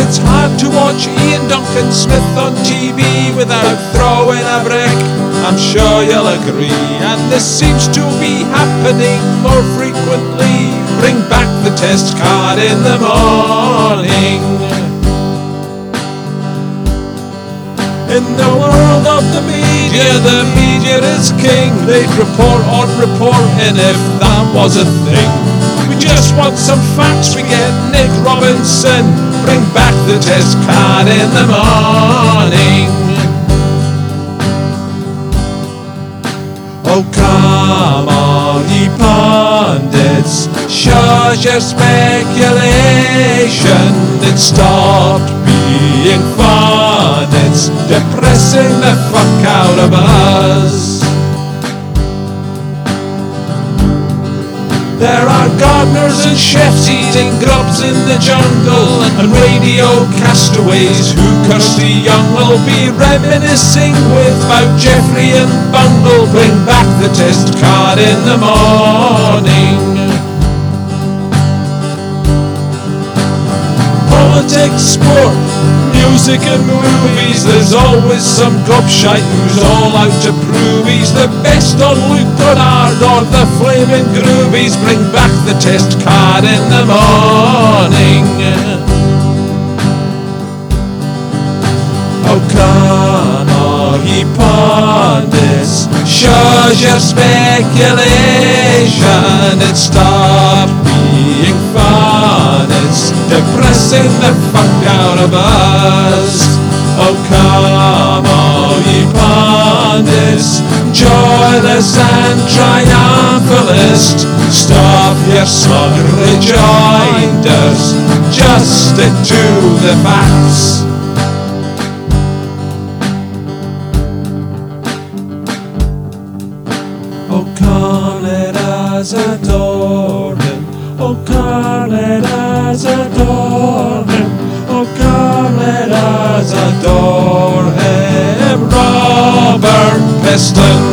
it's hard to watch Ian Duncan Smith on TV without throwing a brick. I'm sure you'll agree, and this seems to be happening more frequently. Bring back the test card in the morning. In the world of the media is king. They'd report on reporting if that was a thing. We just want some facts, we get Nick Robinson. Bring back the test card in the morning. Oh come on, ye pundits, show your speculation. It stopped being fun, it's depressing the fuck out of us. There are gardeners and chefs eating grubs in the jungle, and radio castaways who curse the young will be reminiscing without Jeffrey and Bungle. Bring back the test card in the morning. Politics, sport, music and movies, there's always some gobshite who's all out to prove he's the best on Luke Goddard or the Flaming Groovies. Bring back the test card in the morning. Oh come on, ye pundits, show your speculation. It stopped being fun, it's depressing the fuck out of us. Oh come on, ye pundits, joyless and triumphalist. Stop your smug rejoinders, just stick to the facts. Oh come, let us adore him. Oh come, let us adore him. Oh come, let us adore him. Robert Peston.